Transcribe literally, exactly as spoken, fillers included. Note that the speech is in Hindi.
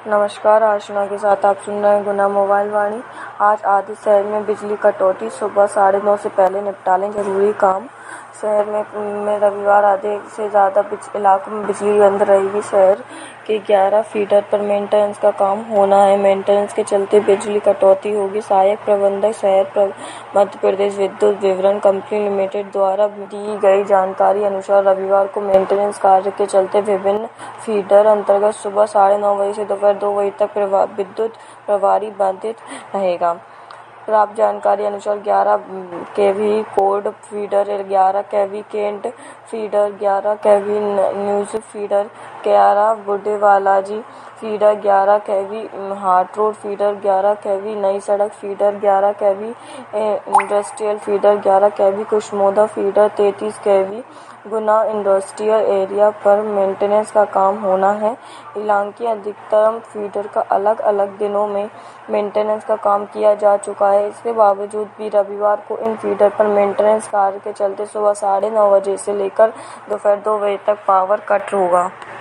नमस्कार, अर्चना के साथ आप सुन रहे हैं गुना मोबाइल वाणी। आज आधे शहर में बिजली कटौती, सुबह साढ़े नौ से पहले निपटा लें जरूरी काम। शहर में, में रविवार आधे से ज़्यादा इलाकों में बिजली बंद रहेगी। शहर के ग्यारह फीडर पर मेंटेनेंस का काम होना है। मेंटेनेंस के चलते बिजली कटौती होगी। सहायक प्रबंधक शहर प्र, मध्य प्रदेश विद्युत वितरण कंपनी लिमिटेड द्वारा दी गई जानकारी अनुसार रविवार को मेंटेनेंस कार्य के चलते विभिन्न फीडर अंतर्गत सुबह साढ़े नौ बजे से दोपहर दो बजे तक विद्युत प्रभारी बाधित रहेगा। प्राप्त जानकारी अनुसार ग्यारह केवी कोड फीडर, ग्यारह केवी केंट फीडर, ग्यारह केवी न्यूज फीडर, ग्यारह बुढ़े बालाजी फीडर, ग्यारह केवी हाट रोड फीडर, ग्यारह केवी नई सड़क फीडर, ग्यारह केवी इंडस्ट्रियल फीडर, ग्यारह केवी कुशमोदा फीडर, तैंतीस केवी गुना इंडस्ट्रियल एरिया पर मेंटेनेंस का काम होना है। इलाके अधिकतम फीडर का अलग अलग दिनों में मेंटेनेंस का काम किया जा चुका है। इसके बावजूद भी रविवार को इन फीडर पर मेंटेनेंस कार्य के चलते सुबह साढ़े नौ बजे से लेकर दोपहर दो बजे तक पावर कट होगा।